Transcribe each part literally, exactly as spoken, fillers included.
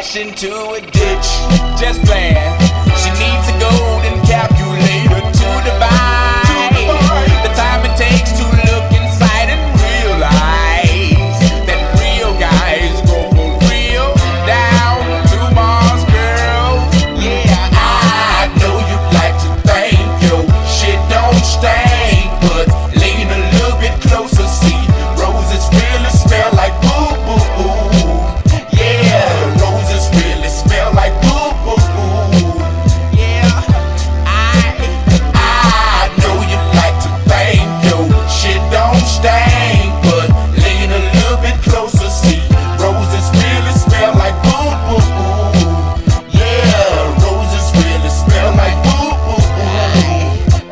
crash into a ditch. Just playing. She needs a golden calculator to divide the time it takes to look inside and realize that real guys go for real down to Mars, girl. Yeah, I know you like to think your shit don't stink, but lean a little bit closer, see roses really smell like boo boo boo. Yeah, roses really smell like boo boo boo. Yeah, I I know you like to think your shit don't stink, but lean a little bit closer, see roses really smell like boo boo boo. Yeah, roses really smell like boo boo boo.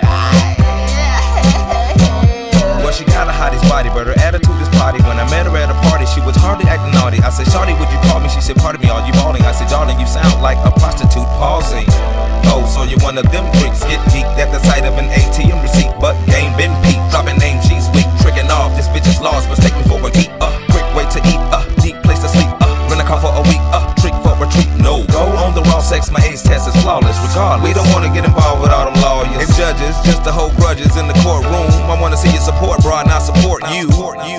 Well, she got a hottest body, but her attitude is potty. When I met her at a party, she was hardly acting naughty. I said, "Shawty, would you call me?" She said, "Pardon me, are you balling?" I said, "Darling, you sound like a prostitute pausing." Oh, so you're one of them freaks, get geeked at the sight of an A T M receipt, but game been peaked. Dropping name, she's weak, tricking off. This bitch is lost, mistake me for a geek. Uh, quick way to eat, uh, deep place to sleep. Uh, rent a car for a week, uh, trick for retreat. No, go on the raw sex, my age test is flawless. Regardless, we don't wanna get involved with all them lawyers and judges, just to hold grudges in the courtroom. I wanna see your support, bro, and I support you. you.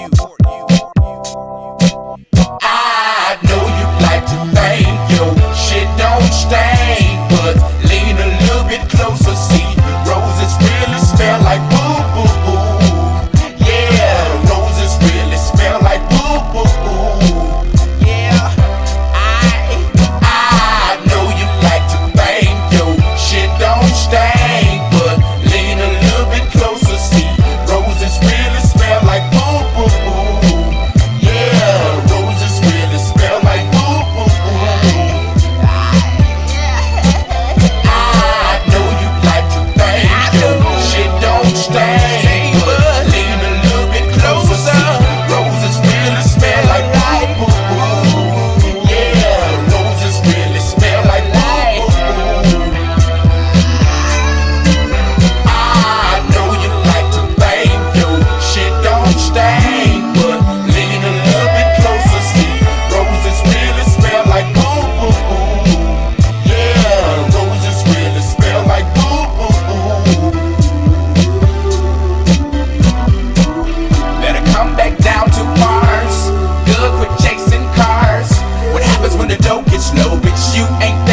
I know you like to think your shit don't stink, but lean a little bit closer, see roses really smell like boo boo boo. Yeah, roses really smell like boo boo boo. Yeah, I I know you like to think your shit don't stink, but lean a little bit closer, see roses really smell like boo boo boo. Yeah, roses really smell like boo boo boo. I know you like to think your shit don't stink, but lean a little bit closer, see roses really smell like boo boo boo. Yeah, roses really smell like boo boo boo. I know you like to think your shit don't stink, but lean a little bit closer, see roses really smell like boo boo boo. Yeah, roses really smell like boo boo boo. Better come back down to Mars. Good, quit chasing cars. What happens when the dough gets low, bitch? You ain't